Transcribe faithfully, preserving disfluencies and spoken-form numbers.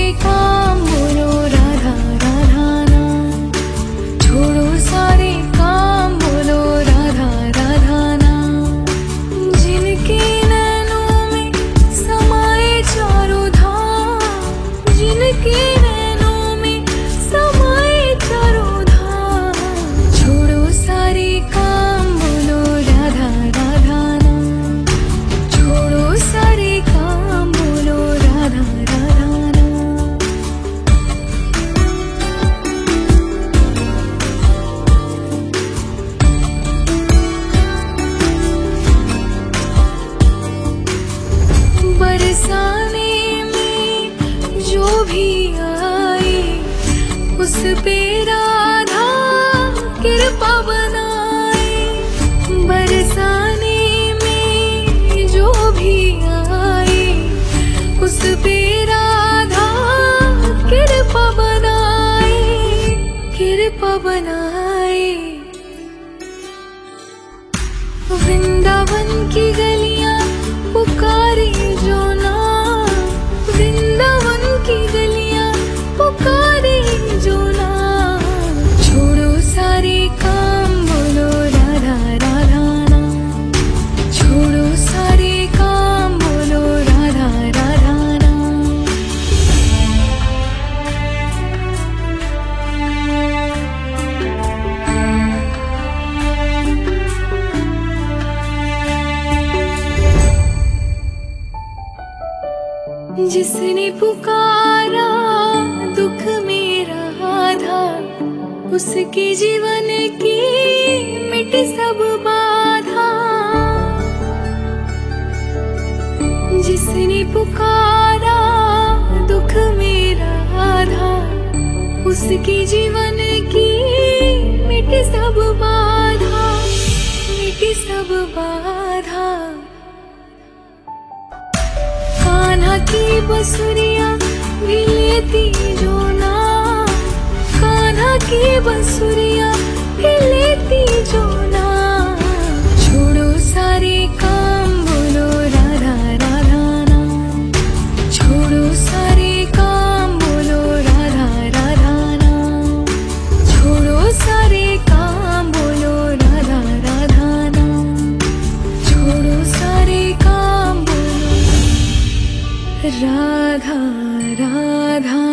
काम बोलो राधा राधा नाम, छोड़ो सारे काम बोलो राधा राधा नाम। जिनके नैनों में समाए चारों धाम, जिनके नैनों में समाए चारों धाम, छोड़ो सारे काम बोलो राधा राधा नाम, छोड़ो सारे काम बोलो राधा राधा नाम। बरसाने में जो भी आई उस पे राधा कृपा बनाए। बरसाने में जो भी आई उस पे राधा कृपा बनाए, कृपा बनाए। वृंदावन की गलियां पुकारे जो ना, वृंदावन की गलियां पुकारे जो ना, छोड़ो सारे काम बोलो राधा राधा नाम, छोड़ो सारे काम बोलो राधा राधा नाम। जिसने पुकारा दुख मेरा आधा, उसके जीवन की मिट सब बाधा। जिसने पुकारा दुख मेरा आधा, उसके जीवन की मिट सब बाधा, मिट सब बाधा। कान्हा की बंसुरियां भी लेती जो ना, कान्हा की बंसुरियां भी लेती जो ना, छोड़ो सारे काम बोलो राधा राधा नाम, छोड़ो सारे काम बोलो राधा राधा नाम, छोड़ो सारे काम बोलो राधा राधा नाम, छोड़ो सारे काम बोलो राधा राधा।